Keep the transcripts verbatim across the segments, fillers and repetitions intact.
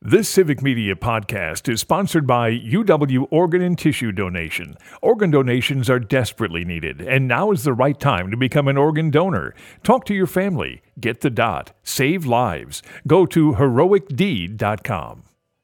This Civic Media podcast is sponsored by U W Organ and Tissue Donation. Organ donations are desperately needed, and now is the right time to become an organ donor. Talk to your family. Get the dot. Save lives. Go to heroic deed dot com.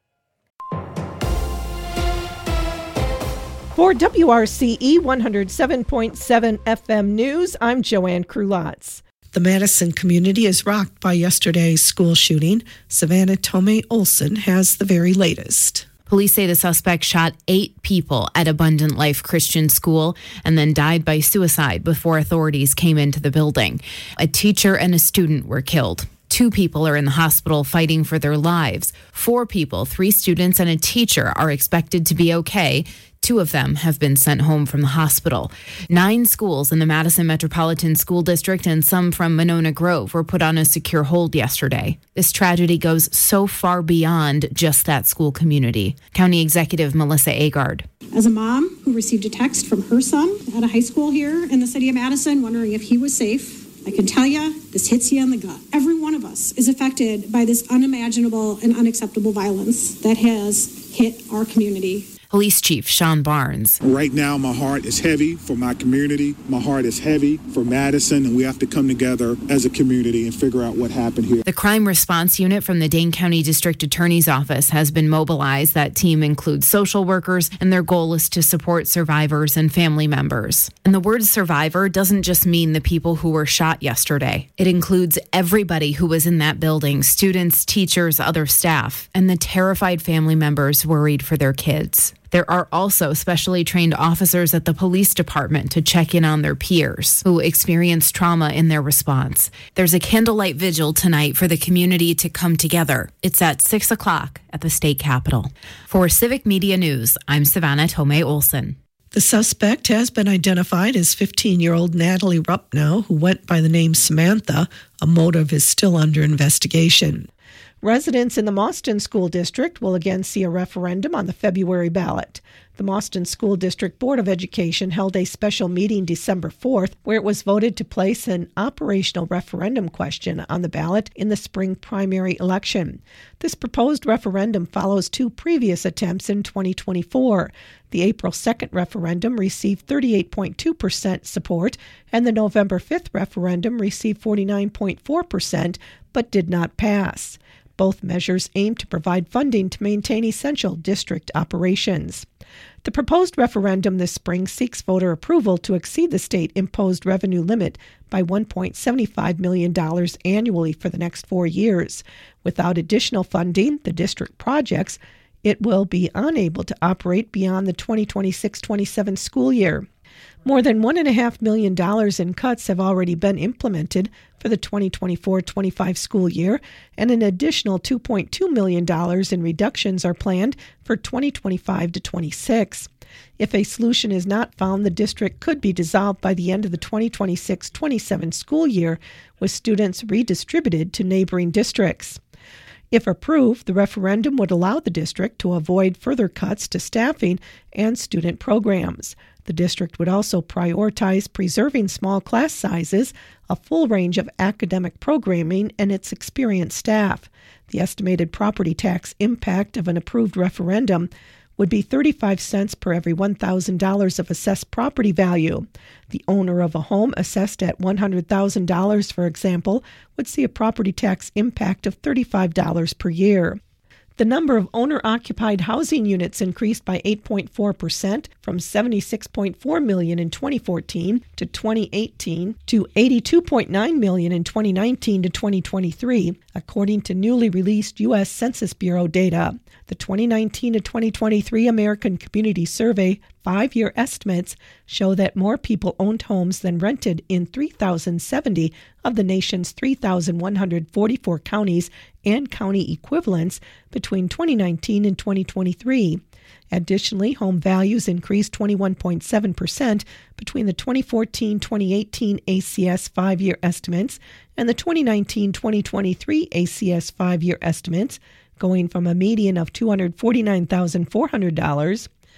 For W R C E one oh seven point seven F M News, I'm Joanne Krulotz. The Madison community is rocked by yesterday's school shooting. Savannah Tomei Olson has the very latest. Police say the suspect shot eight people at Abundant Life Christian School and then died by suicide before authorities came into the building. A teacher and a student were killed. Two people are in the hospital fighting for their lives. Four people, three students and a teacher, are expected to be okay. Two of them have been sent home from the hospital. Nine schools in the Madison Metropolitan School District and some from Monona Grove were put on a secure hold yesterday. This tragedy goes so far beyond just that school community. County Executive Melissa Agard. As a mom who received a text from her son at a high school here in the city of Madison wondering if he was safe, I can tell you, this hits you in the gut. Every one of us is affected by this unimaginable and unacceptable violence that has hit our community. Police Chief Sean Barnes. Right now, my heart is heavy for my community. My heart is heavy for Madison, and we have to come together as a community and figure out what happened here. The Crime Response Unit from the Dane County District Attorney's Office has been mobilized. That team includes social workers, and their goal is to support survivors and family members. And the word survivor doesn't just mean the people who were shot yesterday. It includes everybody who was in that building, students, teachers, other staff, and the terrified family members worried for their kids. There are also specially trained officers at the police department to check in on their peers who experienced trauma in their response. There's a candlelight vigil tonight for the community to come together. It's at six o'clock at the state capitol. For Civic Media News, I'm Savannah Tomei Olson. The suspect has been identified as fifteen-year-old Natalie Rupnow, who went by the name Samantha. A motive is still under investigation. Residents in the Mauston School District will again see a referendum on the February ballot. The Mauston School District Board of Education held a special meeting December fourth where it was voted to place an operational referendum question on the ballot in the spring primary election. This proposed referendum follows two previous attempts in twenty twenty-four. The April second referendum received thirty-eight point two percent support, and the November fifth referendum received forty-nine point four percent, but did not pass. Both measures aim to provide funding to maintain essential district operations. The proposed referendum this spring seeks voter approval to exceed the state-imposed revenue limit by one point seven five million dollars annually for the next four years. Without additional funding, the district projects, it will be unable to operate beyond the twenty twenty-six twenty-seven school year. More than one point five million dollars in cuts have already been implemented for the twenty twenty-four twenty-five school year, and an additional two point two million dollars in reductions are planned for twenty twenty-five to twenty-six. If a solution is not found, the district could be dissolved by the end of the twenty twenty-six twenty-seven school year, with students redistributed to neighboring districts. If approved, the referendum would allow the district to avoid further cuts to staffing and student programs. The district would also prioritize preserving small class sizes, a full range of academic programming, and its experienced staff. The estimated property tax impact of an approved referendum would be thirty-five cents per every one thousand dollars of assessed property value. The owner of a home assessed at one hundred thousand dollars, for example, would see a property tax impact of thirty-five dollars per year. The number of owner-occupied housing units increased by eight point four percent from seventy-six point four million in twenty fourteen to twenty eighteen to eighty-two point nine million in twenty nineteen to twenty twenty-three, according to newly released U S Census Bureau data. The twenty nineteen to twenty twenty-three American Community Survey five-year estimates show that more people owned homes than rented in three thousand seventy of the nation's three thousand one hundred forty-four counties and county equivalents between twenty nineteen and twenty twenty-three. Additionally, home values increased twenty-one point seven percent between the twenty fourteen twenty eighteen A C S five-year estimates and the twenty nineteen twenty twenty-three A C S five-year estimates, going from a median of two hundred forty-nine thousand four hundred dollars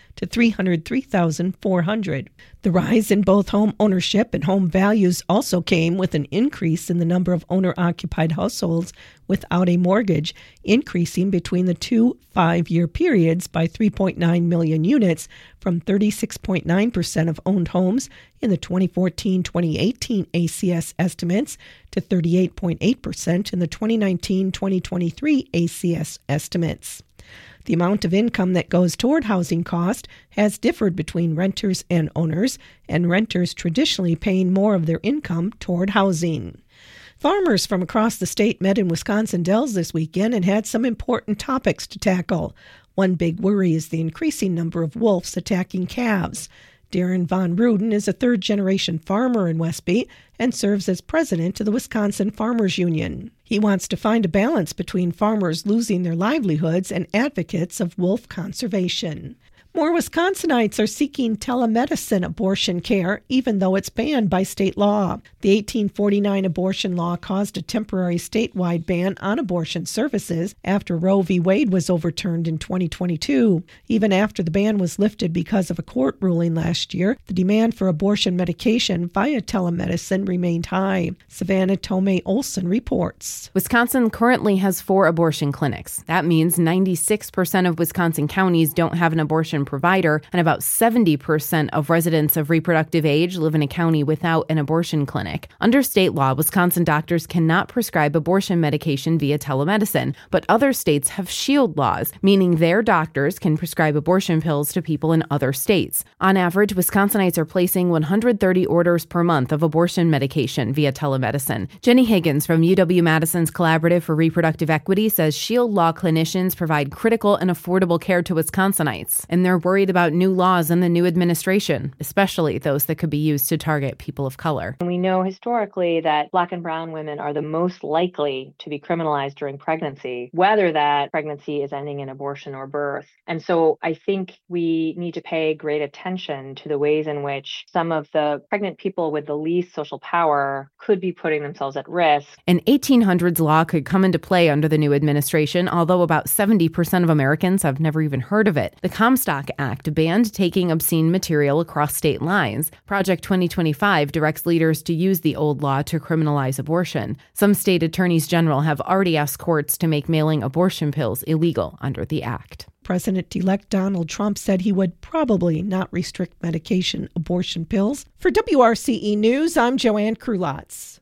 to three hundred three thousand four hundred. The rise in both home ownership and home values also came with an increase in the number of owner-occupied households without a mortgage, increasing between the two five-year periods by three point nine million units from thirty-six point nine percent of owned homes in the twenty fourteen twenty eighteen A C S estimates to thirty-eight point eight percent in the twenty nineteen twenty twenty-three A C S estimates. The amount of income that goes toward housing cost has differed between renters and owners, and renters traditionally paying more of their income toward housing. Farmers from across the state met in Wisconsin Dells this weekend and had some important topics to tackle. One big worry is the increasing number of wolves attacking calves. Darren Von Ruden is a third-generation farmer in Westby and serves as president of the Wisconsin Farmers Union. He wants to find a balance between farmers losing their livelihoods and advocates of wolf conservation. More Wisconsinites are seeking telemedicine abortion care, even though it's banned by state law. The eighteen forty-nine abortion law caused a temporary statewide ban on abortion services after Roe v. Wade was overturned in twenty twenty-two. Even after the ban was lifted because of a court ruling last year, the demand for abortion medication via telemedicine remained high. Savannah Tomei Olson reports. Wisconsin currently has four abortion clinics. That means ninety-six percent of Wisconsin counties don't have an abortion provider, and about seventy percent of residents of reproductive age live in a county without an abortion clinic. Under state law, Wisconsin doctors cannot prescribe abortion medication via telemedicine, but other states have shield laws, meaning their doctors can prescribe abortion pills to people in other states. On average, Wisconsinites are placing one hundred thirty orders per month of abortion medication via telemedicine. Jenny Higgins from U W-Madison's Collaborative for Reproductive Equity says shield law clinicians provide critical and affordable care to Wisconsinites, and they're worried about new laws and the new administration, especially those that could be used to target people of color. We know historically that Black and brown women are the most likely to be criminalized during pregnancy, whether that pregnancy is ending in abortion or birth. And so I think we need to pay great attention to the ways in which some of the pregnant people with the least social power could be putting themselves at risk. An eighteen hundreds law could come into play under the new administration, although about seventy percent of Americans have never even heard of it. The Comstock Act banned taking obscene material across state lines. Project twenty twenty-five directs leaders to use the old law to criminalize abortion. Some state attorneys general have already asked courts to make mailing abortion pills illegal under the act. President-elect Donald Trump said he would probably not restrict medication abortion pills. For W R C E News, I'm Joanne Krulotz.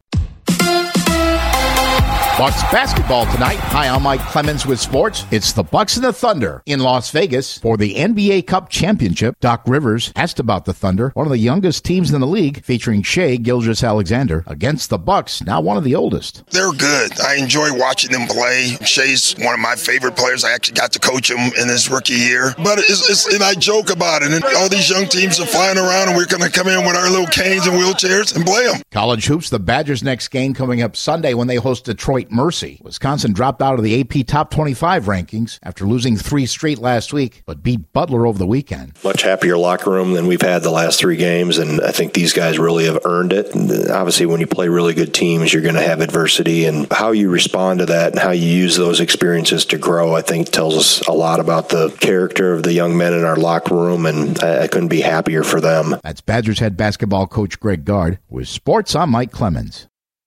Bucks basketball tonight. Hi, I'm Mike Clemens with sports. It's the Bucks and the Thunder in Las Vegas for the N B A Cup Championship. Doc Rivers asked about the Thunder, one of the youngest teams in the league, featuring Shai Gilgeous-Alexander, against the Bucks, now one of the oldest. They're good. I enjoy watching them play. Shai's one of my favorite players. I actually got to coach him in his rookie year. But it's, it's and I joke about it. And all these young teams are flying around, and we're going to come in with our little canes and wheelchairs and play them. College hoops, the Badgers' next game coming up Sunday when they host Detroit Mercy. Wisconsin dropped out of the A P Top twenty-five rankings after losing three straight last week, but beat Butler over the weekend. Much happier locker room than we've had the last three games, and I think these guys really have earned it. And obviously, when you play really good teams, you're going to have adversity, and how you respond to that and how you use those experiences to grow, I think, tells us a lot about the character of the young men in our locker room, and I, I couldn't be happier for them. That's Badgers head basketball coach Greg Gard. With sports, I'm Mike Clemens.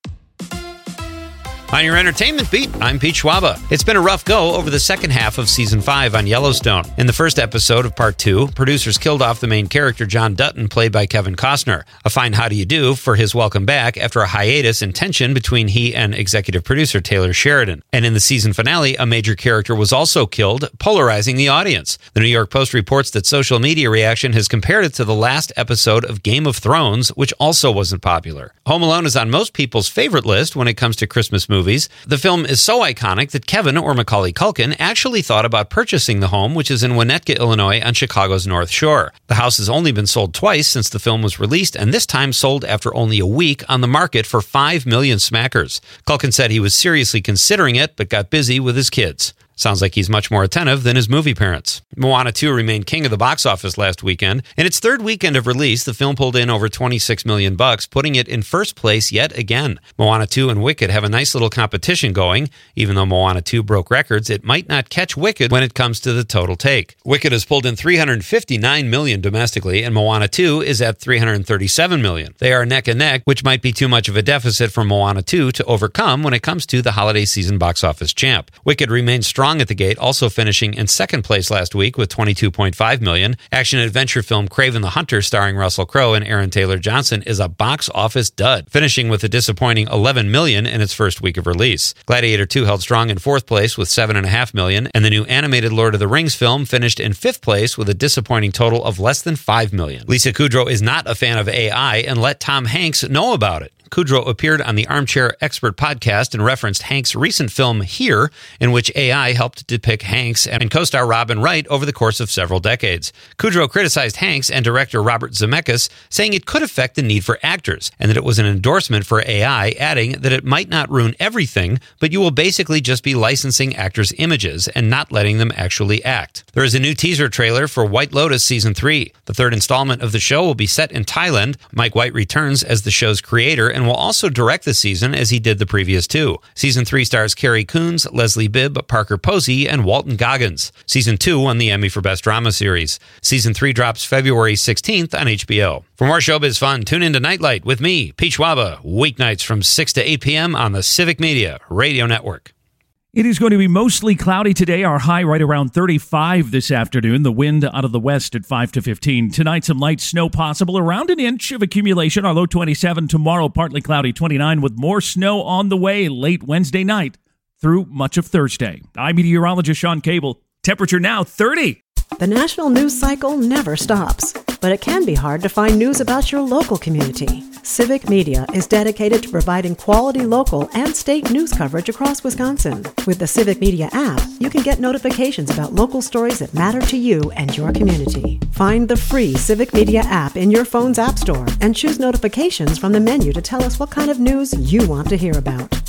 On your entertainment beat, I'm Pete Schwaba. It's been a rough go over the second half of season five on Yellowstone. In the first episode of part two, producers killed off the main character, John Dutton, played by Kevin Costner. A fine how do you do for his welcome back after a hiatus and tension between he and executive producer Taylor Sheridan. And in the season finale, a major character was also killed, polarizing the audience. The New York Post reports that social media reaction has compared it to the last episode of Game of Thrones, which also wasn't popular. Home Alone is on most people's favorite list when it comes to Christmas movies. Movies. The film is so iconic that Kevin, or Macaulay Culkin, actually thought about purchasing the home, which is in Winnetka, Illinois, on Chicago's North Shore. The house has only been sold twice since the film was released, and this time sold after only a week on the market for five million smackers. Culkin said he was seriously considering it, but got busy with his kids. Sounds like he's much more attentive than his movie parents. Moana two remained king of the box office last weekend. In its third weekend of release, the film pulled in over twenty-six million bucks, putting it in first place yet again. Moana two and Wicked have a nice little competition going. Even though Moana two broke records, it might not catch Wicked when it comes to the total take. Wicked has pulled in three hundred fifty-nine million dollars domestically, and Moana two is at three hundred thirty-seven million dollars. They are neck and neck, which might be too much of a deficit for Moana two to overcome when it comes to the holiday season box office champ. Wicked remains strong at the gate, also finishing in second place last week with twenty-two point five million dollars. Action-adventure film Kraven the Hunter, starring Russell Crowe and Aaron Taylor Johnson, is a box office dud, finishing with a disappointing eleven million dollars in its first week of release. Gladiator two held strong in fourth place with seven point five million dollars, and the new animated Lord of the Rings film finished in fifth place with a disappointing total of less than five million dollars. Lisa Kudrow is not a fan of A I and let Tom Hanks know about it. Kudrow appeared on the Armchair Expert podcast and referenced Hanks' recent film Here, in which A I helped depict Hanks and co-star Robin Wright over the course of several decades. Kudrow criticized Hanks and director Robert Zemeckis, saying it could affect the need for actors, and that it was an endorsement for A I, adding that it might not ruin everything, but you will basically just be licensing actors' images and not letting them actually act. There is a new teaser trailer for White Lotus Season three. The third installment of the show will be set in Thailand. Mike White returns as the show's creator and will also direct the season as he did the previous two. Season three stars Carrie Coons, Leslie Bibb, Parker Posey, and Walton Goggins. Season two won the Emmy for Best Drama Series. Season three drops February sixteenth on H B O. For more showbiz fun, tune in to Nightlight with me, Pete Schwaba, weeknights from six to eight p.m. on the Civic Media Radio Network. It is going to be mostly cloudy today. Our high right around thirty-five this afternoon. The wind out of the west at five to fifteen. Tonight, some light snow possible. Around an inch of accumulation. Our low twenty-seven. Tomorrow, partly cloudy twenty-nine with more snow on the way late Wednesday night through much of Thursday. I'm meteorologist Sean Cable. Temperature now thirty. The national news cycle never stops, but it can be hard to find news about your local community. Civic Media is dedicated to providing quality local and state news coverage across Wisconsin. With the Civic Media app, you can get notifications about local stories that matter to you and your community. Find the free Civic Media app in your phone's app store and choose notifications from the menu to tell us what kind of news you want to hear about.